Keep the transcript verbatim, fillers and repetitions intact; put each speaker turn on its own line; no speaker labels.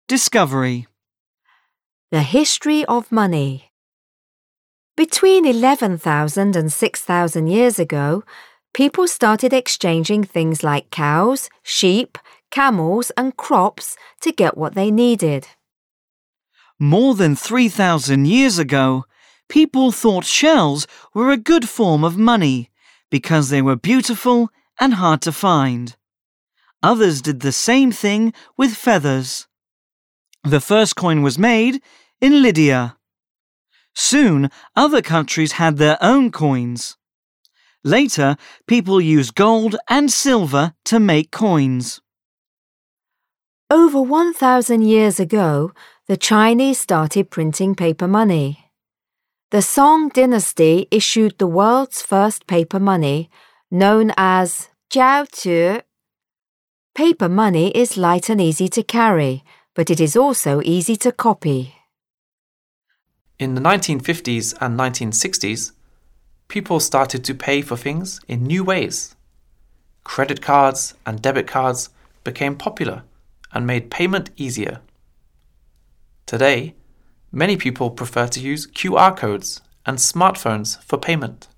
Discovery.
The history of money. Between eleven thousand and six thousand years ago, people started exchanging things like cows, sheep, camels, and crops to get what they needed.
More than three thousand years ago, people thought shells were a good form of money because they were beautiful and hard to find. Others did the same thing with feathers. The first coin was made in Lydia. Soon, other countries had their own coins. Later, people used gold and silver to make coins.
Over one thousand years ago, the Chinese started printing paper money. The Song dynasty issued the world's first paper money, known as jiaotu. Paper money is light and easy to carry, but it is also easy to copy.
In the nineteen fifties and nineteen sixties, people started to pay for things in new ways. Credit cards and debit cards became popular and made payment easier. Today, many people prefer to use Q R codes and smartphones for payment.